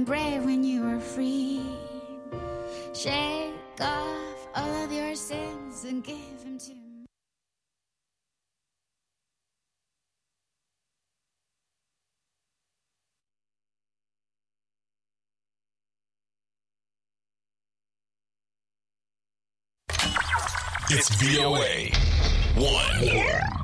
brave when you were free. Shake off all of your sins and give them to me. It's VOA 1.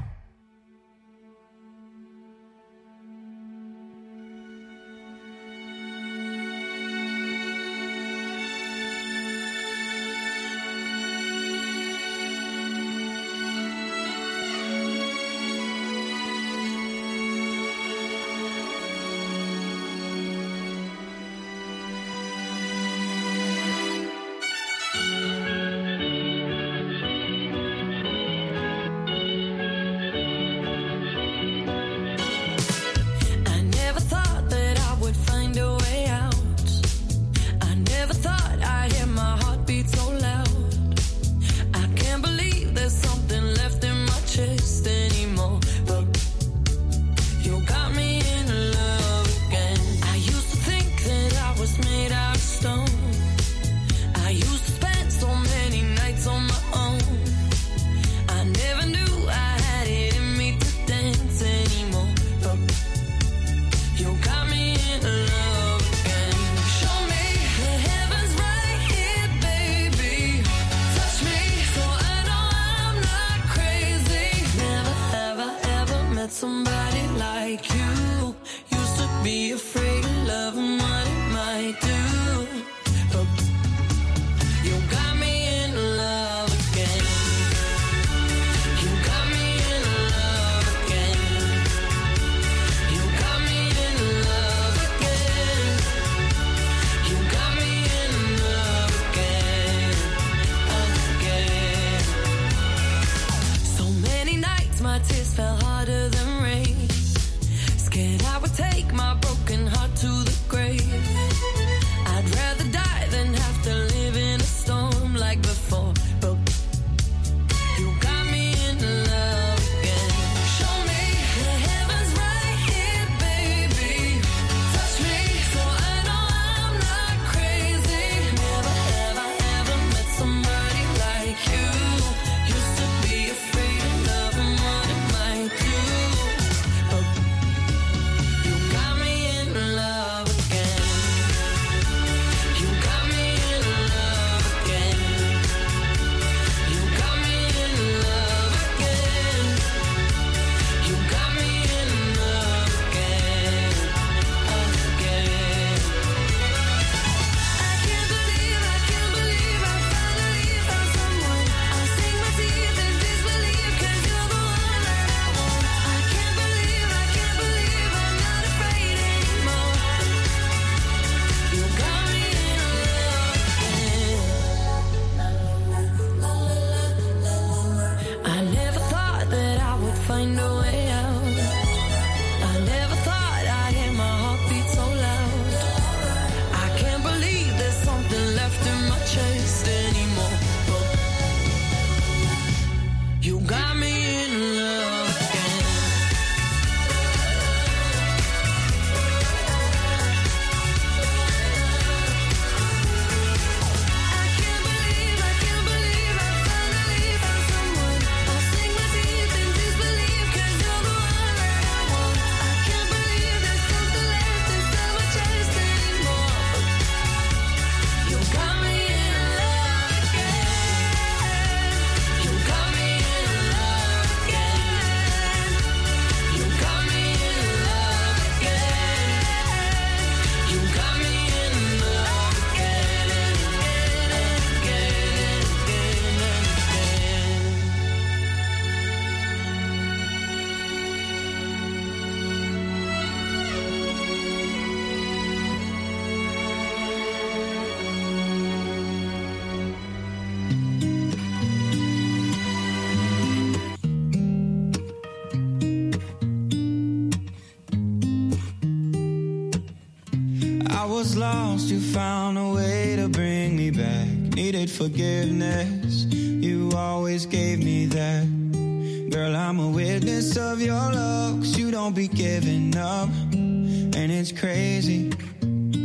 was lost, you found a way to bring me back. Needed forgiveness, you always gave me that. Girl, I'm a witness of your love, 'cause you don't be giving up. And it's crazy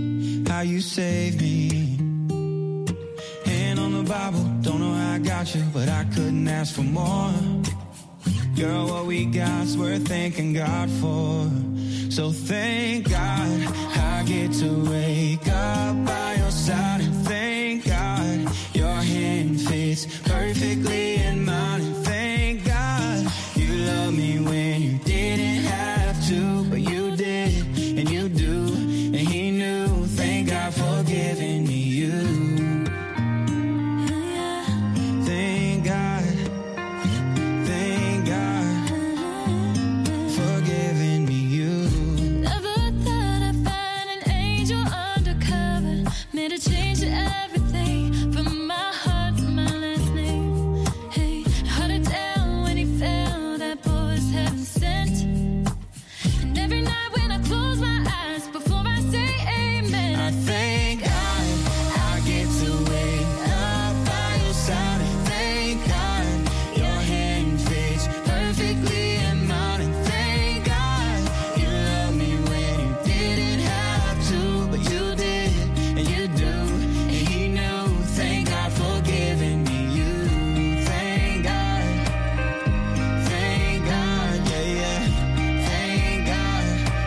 how you saved me. Hand on the Bible, don't know how I got you, but I couldn't ask for more. Girl, what we got's worth thanking God for. So thank God I get to wake up by your side. And thank God your hand fits perfectly in mine. And thank God you love me when you didn't have to, but you did, and you do, and he knew. Thank God for giving me you. Thank God for giving me you. Never thought I'd find an angel undercover, made a change to everything from my heart to my last name. Hey, held it down when he fell, that boy was heaven sent. And every night when I close my eyes before I say amen, I thank God I get to wake up by your side. And thank God your hand fits perfectly in mine. And thank God you love me when you didn't have to, but you did, and you do, and he knew. Thank God for giving me you. Thank God, yeah, yeah. Thank God.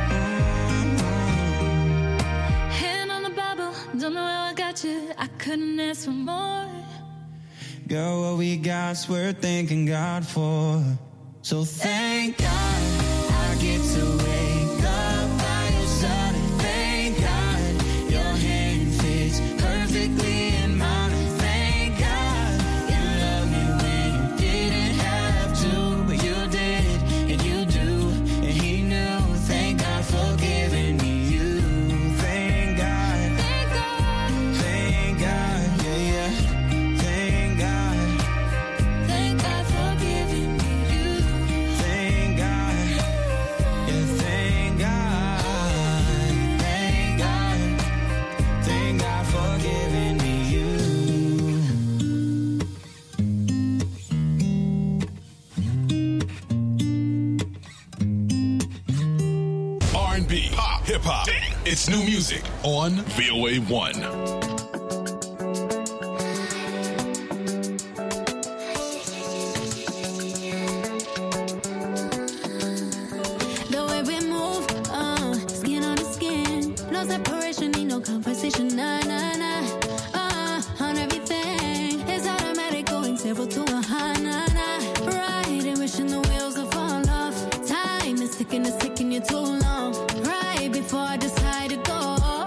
hand on the Bible, don't know how I got you, I couldn't ask for more. Girl, what we got's worth thanking God for. So thank God I get to wake up by your side. And thank God your hand fits perfectly in mine. And thank God you love me when you didn't have to, but you did, and you do, and he knew. Thank God for giving me you. Thank God, yeah, yeah. Thank God. Thank God for giving me you. Thank God, yeah, thank God, thank God for giving me you. R&B, pop, hip hop. It's new music on VOA 1. The way we move, skin on the skin, no separation, ain't no conversation, nah, nah, nah. On everything, it's automatic, going 0 to 100, nah, nah. Right, and wishing the wheels will fall off. Time is ticking, it's taking you too long. Right before I decide to go.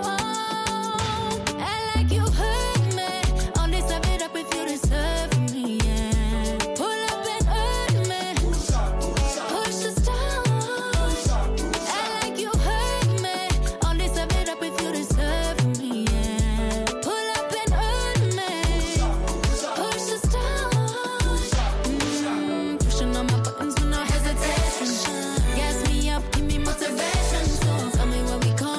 I like you hurt me, on this I it up if you deserve me, yeah. Pull up and hurt me, push the stars. I like you hurt me, on this I it up if you deserve me, yeah. Pull up and hurt me, push the stars. Pushing on my buttons with no hesitation. Gas me up, give me motivation. So tell me what we call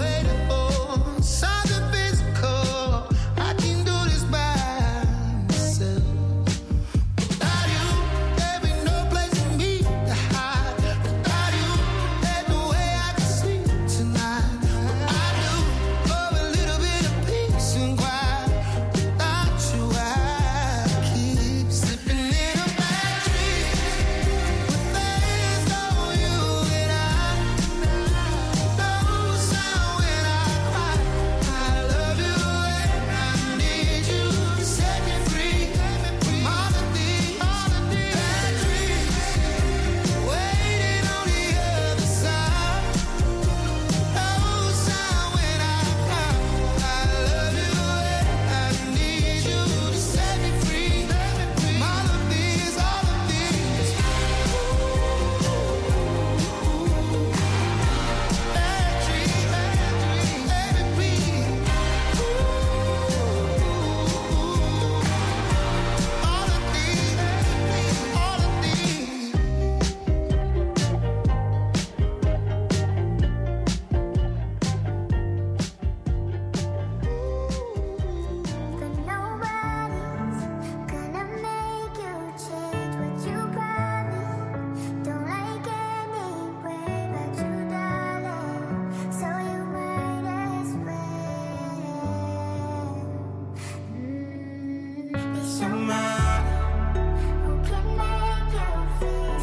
waiting for something physical. I can do this by myself. Without you, there be no place for me to hide. Without you, there's no way I can sleep tonight. But I do for a little bit of peace and quiet. Without you, I keep slipping in a bad dream. With there's no you and I. No sound when I cry. I love you and I need you to set me free from all of these bad dreams. Waiting on the other side. No sound when I cry. I love you and I need you to set me free from all of these bad dreams. Nobody's gonna make you change what you promised. Don't like anyway but you, darling. So you might as well be somebody who can make you feel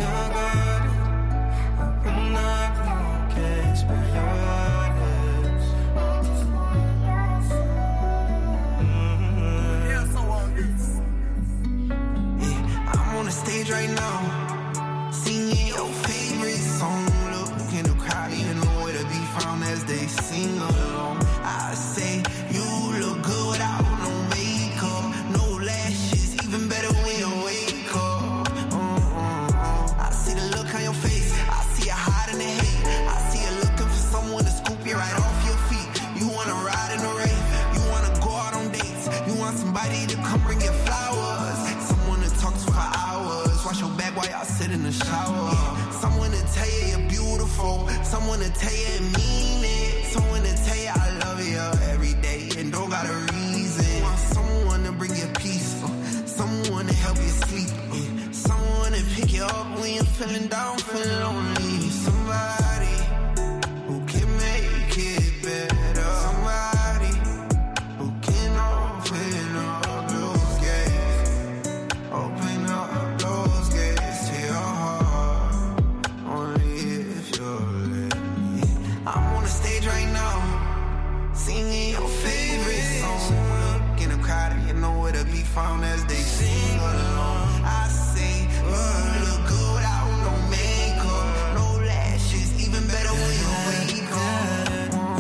open up the gates where your heart is. I'm on the stage right now, singing your favorite song. Look in the crowd, you know where to be found as they sing along. I say you look good without no makeup, no lashes, even better when you wake up. I see the look on your face, I see you hiding the hate. I see you looking for someone to scoop you right off your feet. You wanna ride in the rain, you wanna go out on dates, you want somebody to come bring you flowers, someone to talk to for hours, wash your back while y'all sit in the shower. Someone to tell you you're beautiful, someone to tell you and mean it, someone to tell you I love you every day and don't got a reason. You want someone to bring you peace, someone to help you sleep, someone to pick you up when you're feeling down, feeling lonely. Somebody who can make it better, somebody who can open up those gates, open up those gates to your heart, only if you'll let me. I'm on the stage right now, singing your favorite song. Look in the crowd, you know where to be found as they sing along. I say you look good without no makeup, no lashes, even better when you wake up.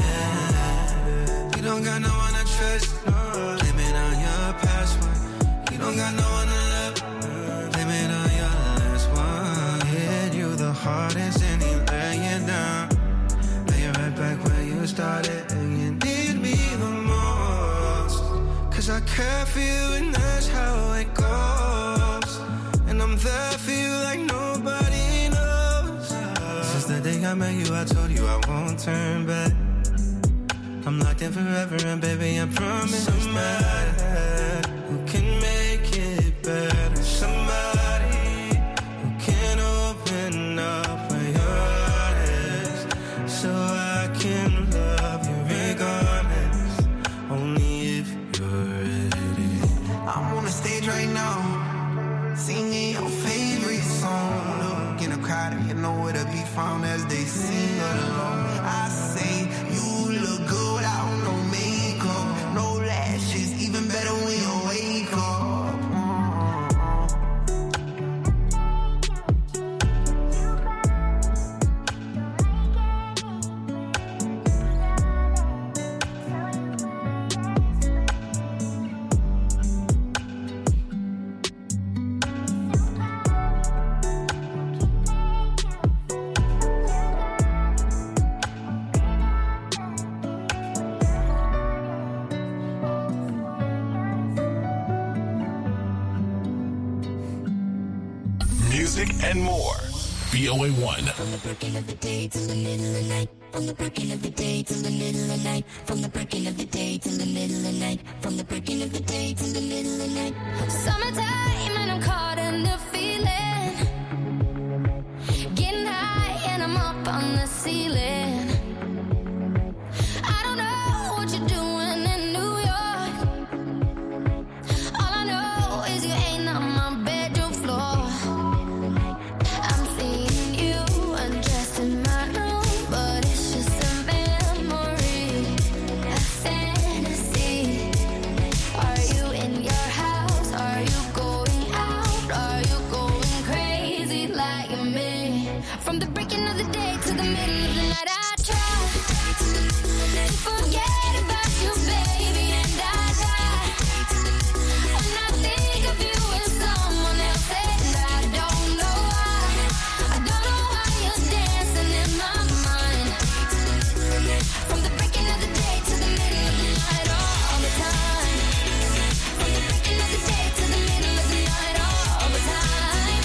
You don't got no one to trust, blame it on your past one. You don't got no one to love, blame it on your last one. Hit you the hardest and he lay you down, lay you right back where you started, and you need me the most. Cause I care for you and that's how it goes, and I'm there for you like nobody knows. Since the day I met you, I told you I won't turn back. I'm locked in forever and baby, I promise somebody who can make it better, somebody who can open up where your heart is, so I can love you regardless, only if you're ready. I'm on the stage right now, singing your favorite song. Look in the crowd, you know where to be found as they sing along. I say you look good without no makeup, no lashes, even better when you wake up. Music and more. VOA1. From the breaking of the day to the middle of the night, From the breaking of the day till the middle of the night. From the breaking of the day till the middle of the night. From the breaking of the day till the middle of the night. Summertime and I'm caught in the feeling. Getting high and I'm up on the ceiling. I don't know what you're doing in New York. All I know is you ain't on my bedroom floor. I'm seeing you undressed in my room, but it's just a memory, a fantasy. Are you in your house? Are you going out? Are you going crazy like me? From the breaking of the day to the middle of the night, I try to forget about you, baby, and I die when I think of you with someone else, and I don't know why. I don't know why you're dancing in my mind. From the breaking of the day to the middle of the night, all the time. From the breaking of the day to the middle of the night, all the time.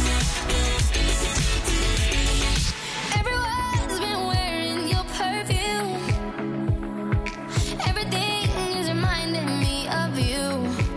Everyone's been wearing your perfume. Everything is reminding me of you.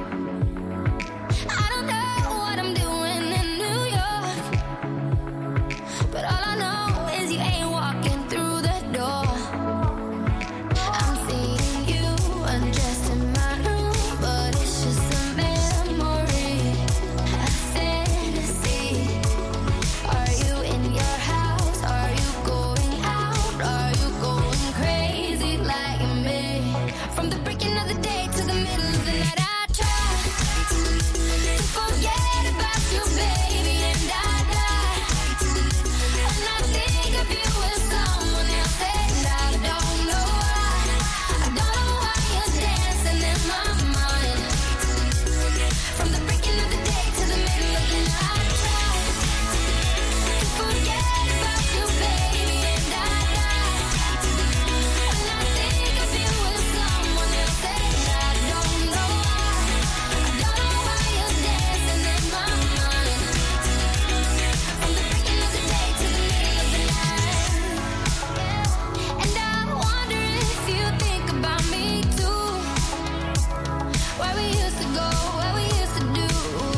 I don't know what I'm doing in New York, but all I know is you ain't walking through the door. I'm seeing you undressed in my room, but it's just a memory, a fantasy. Are you in your house? Are you going out? Are you going crazy like me? From the breaking of the day to the middle of the night, I try to forget about you, baby, and I die when I think of you with someone else, and I don't know why. I don't know why you're dancing in my mind. From the breaking of the day to the middle of the night, I try to forget about you, baby, and I die when I think of you with someone else, and I don't know why. I don't know why you're dancing in my mind. From the breaking of the day to the middle of the night. And I wonder if you think about me too. Where we used to go, where we used to do.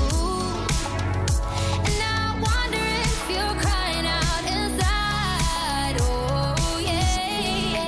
And I wonder if you're crying out inside. Oh yeah.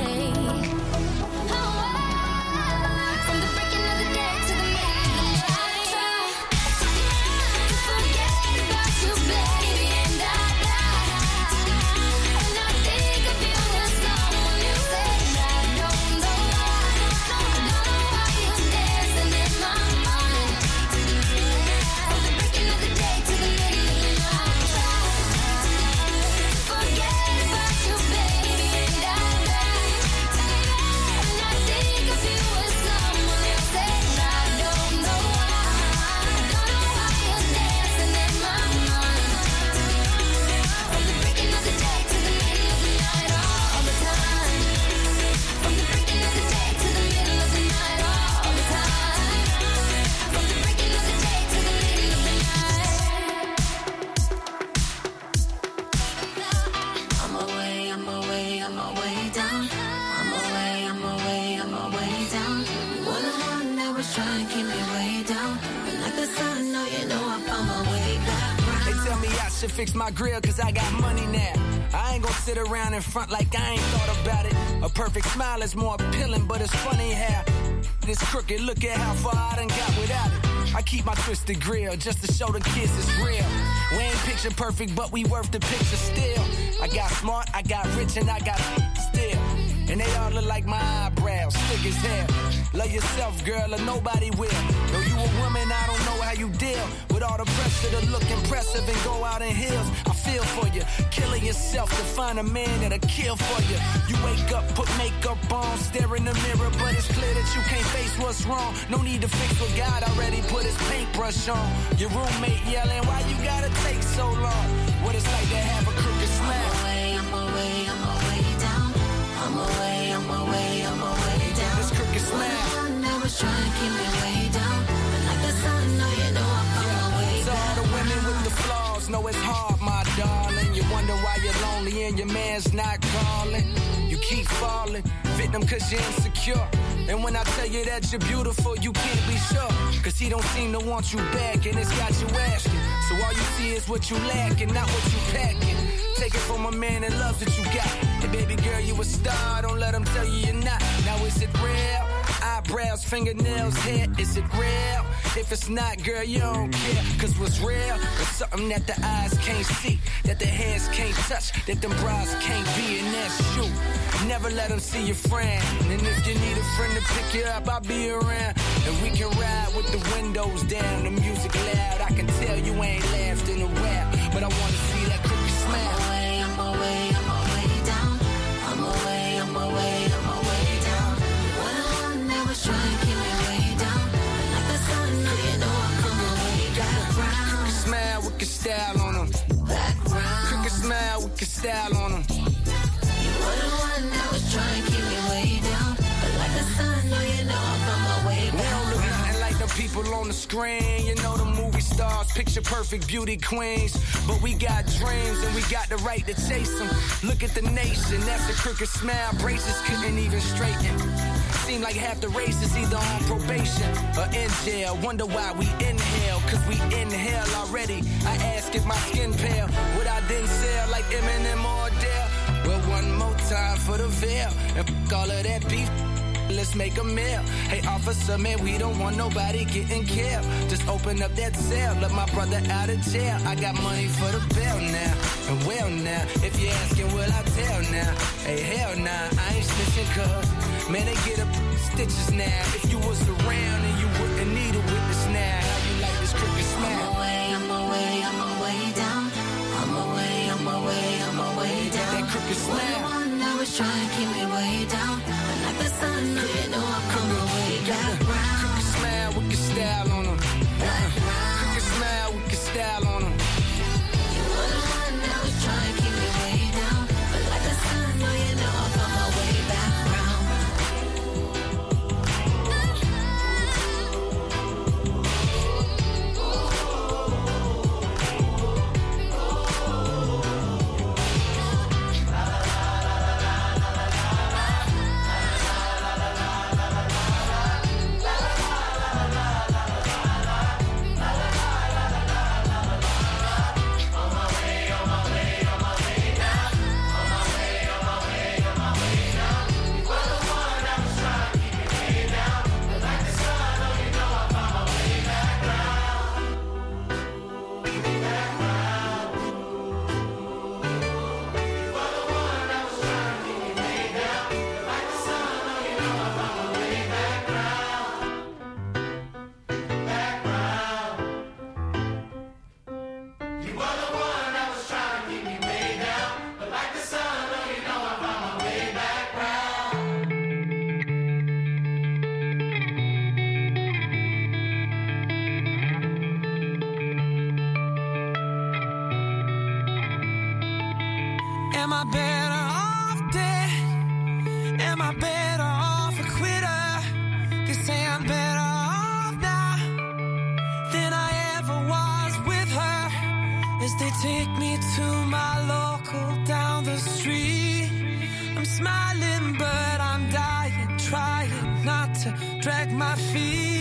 From the breaking of the day to the middle of the night, I try to forget about you, baby, and I die when I think of you with someone else, and I don't know why. I don't know why you're dancing in my mind. From the breaking of the day to the middle of the night, I try to forget about you, baby, and I die when I think of you with someone else, and I don't know why. I don't know why you're dancing in my mind. From the breaking of the day to the middle of the night, all the time. From the breaking of the day to the middle of the night, all the time. From the breaking of the day to the middle of the night. I'm away, I'm away, I'm away down. I'm away, I'm away, I'm away down. You were the one that was trying to keep me way down. And like the sun, no, you know I found my way back round. They tell me I should fix my grill cause I got money now. I ain't gonna sit around in front like I ain't thought about it. A perfect smile is more appealing, but it's funny how this crooked, look at how far I done got without it. I keep my twisted grill just to show the kids it's real. We ain't picture perfect, but we worth the picture still. I got smart, I got rich, and I got still. And they all look like my eyebrows, thick as hell. Love yourself, girl, or nobody will. Though you a woman, I don't know how you deal with all the pressure to look impressive and go out in heels. I feel for you, killing yourself to find a man that'll kill for you. You wake up, put makeup on, stare in the mirror, but it's clear that you can't face what's wrong. No need to fix what God already put his paintbrush on. Your roommate yelling, why you gotta take so long? What it's like to have a crooked smile. I'm away, I'm away down. I'm away, I'm away, I'm away down. This crooked smile. I was trying to keep me way down. But like the sun, no, you know I found my way So all the women with the flaws know it's hard, my darling. You wonder why you're lonely and your man's not calling. keep falling. Victim cause you're insecure. And when I tell you that you're beautiful, you can't be sure. Cause he don't seem to want you back, and it's got you asking. So all you see is what you lack and not what you packing. Take it from a man that loves what you got. Hey baby girl, you a star, don't let him tell you you're not. Now is it real? Eyebrows, fingernails, hair, is it real? If it's not, girl, you don't care. Cause what's real is something that the eyes can't see, that the hands can't touch, that them bras can't be, and that's you. Never let them see your friend. And if you need a friend to pick you up, I'll be around. And we can ride with the windows down, the music loud. I can tell you ain't laughed in a while, but I wanna see that crooked smile. I'm away down. I'm away down. What a one that was trying to keep me way down. Like the sun, you know I come away background. Crooked smile with your style on them. Background. Crooked smile with your style on them. You were the one that was trying to keep me way down. But like the sun, you know I come away We don't look background. nothing like the people on the screen. You know the movie stars, picture perfect beauty queens. But we got dreams and we got the right to chase them. Look at the nation, that's a crooked smile. Braces couldn't even straighten. Seem like half the race is either on probation or in jail. Wonder why we inhale, cause we inhale already. I ask if my skin pale, would I then sell like Eminem or Adele? Well, one more time for the veil, and f*** all of that beef. Let's make a meal. Hey, officer, man, we don't want nobody getting killed. Just open up that cell, let my brother out of jail. I got money for the bail now. And well now, if you're asking, will I tell now? Hey, hell nah, I ain't snitching cuz. Man, they get up stitches now. If you was around and you wouldn't need a witness now. How you like this crooked smile? I'm away down. I'm away down. That crooked What the smile. one that was trying to keep me way down. But like the sun, you know I come away background. Crooked smile with your style on them. Crooked smile with your style on them. You were the one that was trying to keep me way down. But like the sun, you know I come away background. Am I better off dead? Am I better off a quitter? They say I'm better off now than I ever was with her. As they take me to my local down the street, I'm smiling but I'm dying, trying not to drag my feet.